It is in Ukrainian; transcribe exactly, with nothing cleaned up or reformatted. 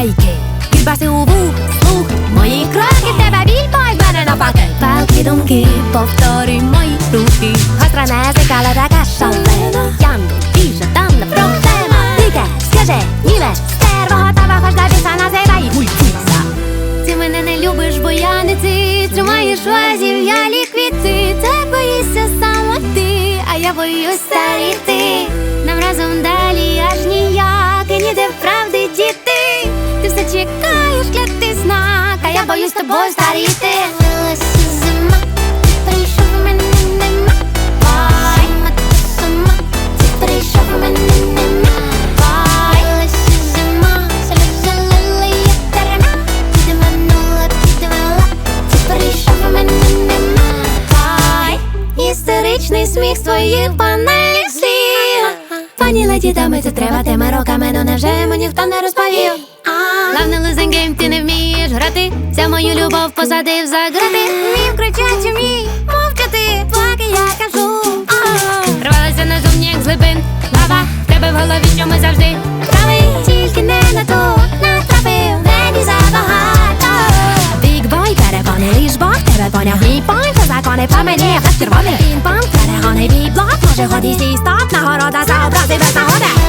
байки. Кільбаси у вух, слух, мої кроки, в тебе біль, бой, в мене навпаки. Палки думки, повторюй мої рухи. Гостра музика, але така шалена. Янки, більше там не проблема. Дике, скажи, німе, стерво, готова, хоч до біса, називай мультіса. Ти мене не любиш, бо я не ти. Тримаєш вазів, я ліквіти. Ти боїшся саме ти, а я боюсь старіти. Нам разом далі аж ніяк, і ніде правди діти. Ти все чекаєш, клятий знак, а я боюсь тобою старіти. Вилася зима, прийшов, мене нема. Вай, мати сама, ти прийшов, мене нема. Вай, вилася зима, сльози лили, як терена. Підманула, підвела, ти прийшов, мене нема. Вай, істеричний сміх з твоїх банальних слів. Пані леді, дами, це треба тими роками, ну невже йому ніхто не розповів? Главне losing game, ти не вмієш грати. Ця мою любов посадив за грати. Вмів кричати, вмій мовчати, поки я кажу. Рвалася назовні, як з глибин лава. В тебе в голові, що ми завжди прави. Тільки не на то натрапив, мені забагато. Big boy, перепони, лиш Бог тебе поняв. Мій пойнт, це закони по мені, як червоний пінг-понг. Перегони, бій-блок, може ході сій стоп. Нагорода за образи без нагоди.